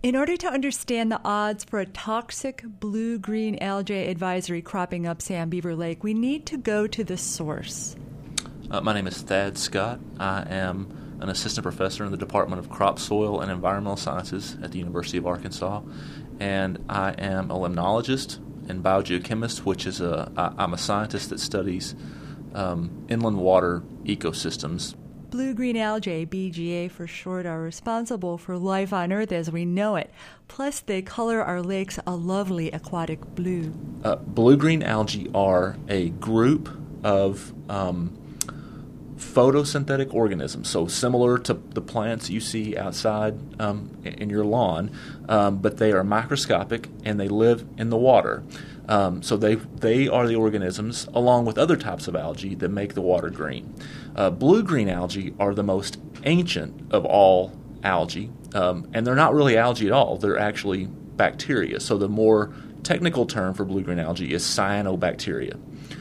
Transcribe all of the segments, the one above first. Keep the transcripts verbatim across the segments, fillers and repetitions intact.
In order to understand the odds for a toxic blue-green algae advisory cropping up Sam Beaver Lake, we need to go to the source. Uh, my name is Thad Scott. I am an assistant professor in the Department of Crop, Soil, and Environmental Sciences at the University of Arkansas, and I am a limnologist and biogeochemist, which is a I, I'm a scientist that studies um, inland water ecosystems. Blue-green algae, B G A for short, are responsible for life on Earth as we know it. Plus, they color our lakes a lovely aquatic blue. Uh, blue-green algae are a group of um, photosynthetic organisms, so similar to the plants you see outside um, in your lawn, um, but they are microscopic and they live in the water. Um, so they they are the organisms, along with other types of algae, that make the water green. Uh, blue-green algae are the most ancient of all algae, um, and they're not really algae at all. They're actually bacteria. So the more technical term for blue-green algae is cyanobacteria.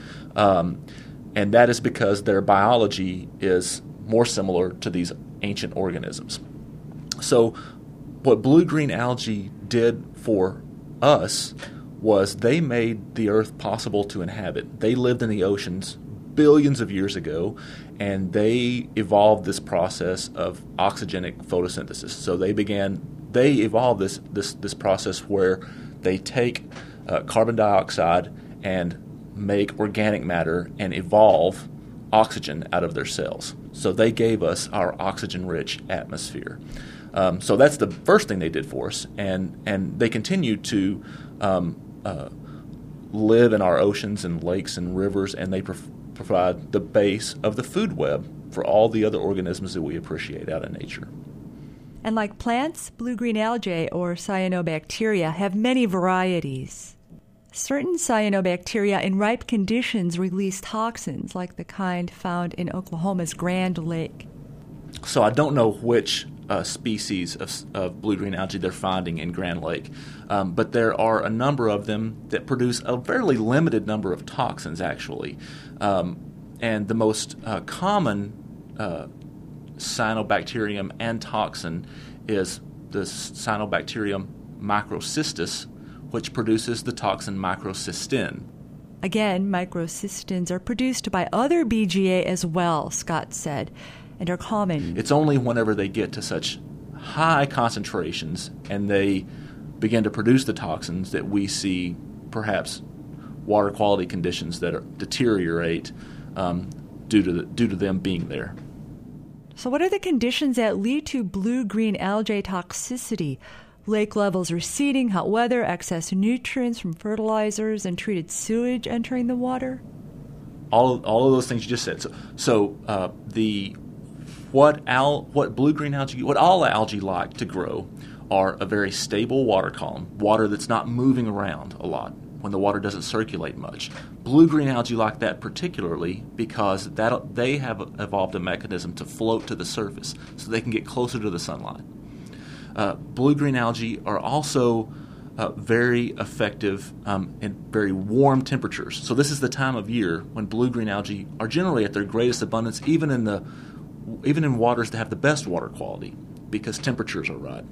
Um, and that is because their biology is more similar to these ancient organisms. So what blue-green algae did for us was they made the Earth possible to inhabit. They lived in the oceans billions of years ago, and they evolved this process of oxygenic photosynthesis. So they began, they evolved this this this process where they take uh, carbon dioxide and make organic matter and evolve oxygen out of their cells. So they gave us our oxygen-rich atmosphere. Um, so that's the first thing they did for us, and and they continue to um, uh, live in our oceans and lakes and rivers, and they pro- provide the base of the food web for all the other organisms that we appreciate out in nature. And like plants, blue-green algae, or cyanobacteria, have many varieties. Certain cyanobacteria in ripe conditions release toxins, like the kind found in Oklahoma's Grand Lake. So I don't know which uh, species of, of blue-green algae they're finding in Grand Lake, um, but there are a number of them that produce a fairly limited number of toxins, actually. Um, and the most uh, common uh, cyanobacterium and toxin is the Cyanobacterium microcystis, which produces the toxin microcystin. Again, microcystins are produced by other B G A as well, Scott said, and are common. It's only whenever they get to such high concentrations and they begin to produce the toxins that we see perhaps water quality conditions that are, deteriorate um, due to the, due to them being there. So what are the conditions that lead to blue-green algae toxicity? Lake levels receding, hot weather, excess nutrients from fertilizers and treated sewage entering the water? All all of those things you just said. So, so uh, the what al what blue-green algae, what all algae like to grow are a very stable water column, water that's not moving around a lot when the water doesn't circulate much. Blue-green algae like that particularly because that they have evolved a mechanism to float to the surface so they can get closer to the sunlight. Uh, blue-green algae are also uh, very effective um, in very warm temperatures. So this is the time of year when blue-green algae are generally at their greatest abundance, even in the even in waters that have the best water quality, because temperatures are right.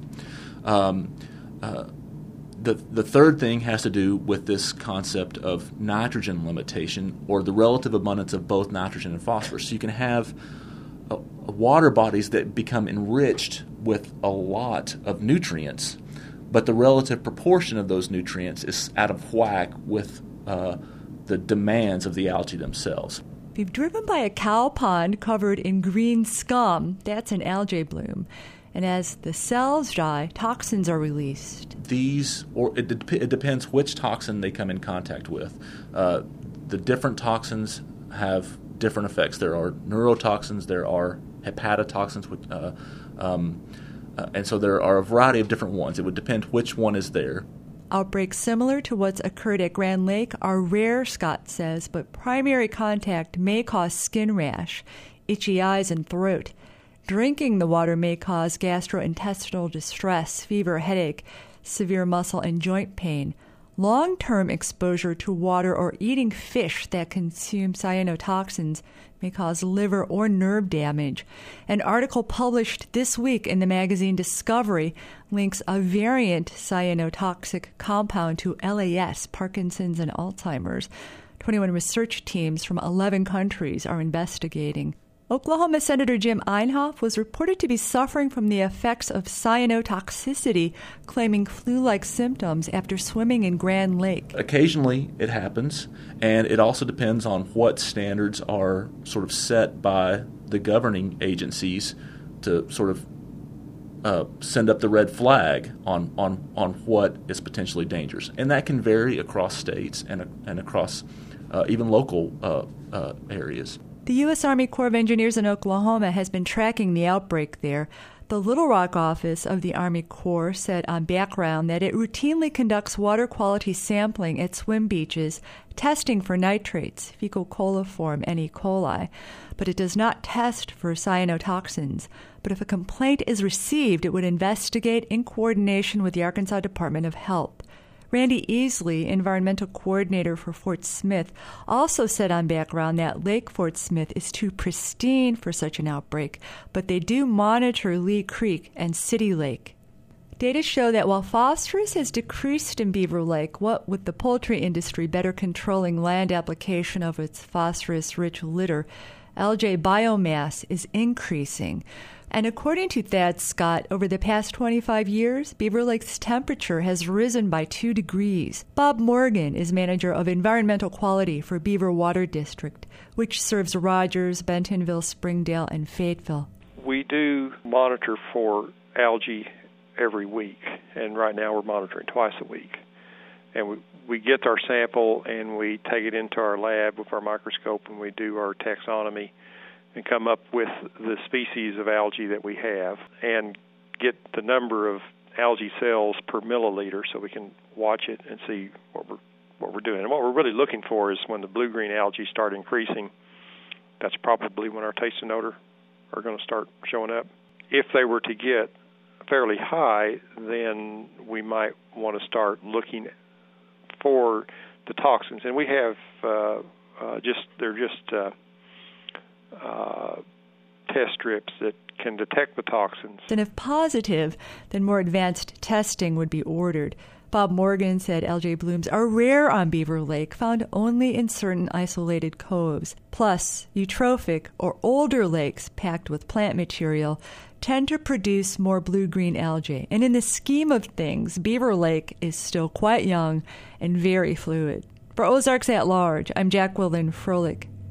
Um, uh, the the third thing has to do with this concept of nitrogen limitation, or the relative abundance of both nitrogen and phosphorus. So you can have uh, water bodies that become enriched with a lot of nutrients, but the relative proportion of those nutrients is out of whack with uh, the demands of the algae themselves. If you've driven by a cow pond covered in green scum, that's an algae bloom. And as the cells die, toxins are released. These, or it, de- it depends which toxin they come in contact with. Uh, the different toxins have different effects. There are neurotoxins, there are hepatotoxins, which, uh, um, uh, and so there are a variety of different ones. It would depend which one is there. Outbreaks similar to what's occurred at Grand Lake are rare, Scott says, but primary contact may cause skin rash, itchy eyes, and throat. Drinking the water may cause gastrointestinal distress, fever, headache, severe muscle and joint pain. Long-term exposure to water or eating fish that consume cyanotoxins may cause liver or nerve damage. An article published this week in the magazine Discovery links a variant cyanotoxic compound to L A S, Parkinson's, and Alzheimer's. twenty-one research teams from eleven countries are investigating. Oklahoma Senator Jim Inhofe was reported to be suffering from the effects of cyanotoxicity, claiming flu-like symptoms after swimming in Grand Lake. Occasionally it happens, and it also depends on what standards are sort of set by the governing agencies to sort of uh, send up the red flag on, on, on what is potentially dangerous. And that can vary across states and, and across uh, even local uh, uh, areas. The U S. Army Corps of Engineers in Oklahoma has been tracking the outbreak there. The Little Rock office of the Army Corps said on Background that it routinely conducts water quality sampling at swim beaches, testing for nitrates, fecal coliform, and E. coli, but it does not test for cyanotoxins. But if a complaint is received, it would investigate in coordination with the Arkansas Department of Health. Randy Easley, environmental coordinator for Fort Smith, also said on Background that Lake Fort Smith is too pristine for such an outbreak, but they do monitor Lee Creek and City Lake. Data show that while phosphorus has decreased in Beaver Lake, what with the poultry industry better controlling land application of its phosphorus-rich litter, algae biomass is increasing. And according to Thad Scott, over the past twenty-five years, Beaver Lake's temperature has risen by two degrees. Bob Morgan is manager of environmental quality for Beaver Water District, which serves Rogers, Bentonville, Springdale, and Fayetteville. We do monitor for algae every week, and right now we're monitoring twice a week. And we, we get our sample and we take it into our lab with our microscope and we do our taxonomy and come up with the species of algae that we have and get the number of algae cells per milliliter so we can watch it and see what we're what we're doing. And what we're really looking for is when the blue-green algae start increasing, that's probably when our taste and odor are going to start showing up. If they were to get fairly high, then we might want to start looking for the toxins. And we have uh, uh, just, they're just... Uh, Uh, test strips that can detect the toxins. And if positive, then more advanced testing would be ordered. Bob Morgan said algae blooms are rare on Beaver Lake, found only in certain isolated coves. Plus, eutrophic or older lakes packed with plant material tend to produce more blue-green algae. And in the scheme of things, Beaver Lake is still quite young and very fluid. For Ozarks at Large, I'm Jacqueline Froelich.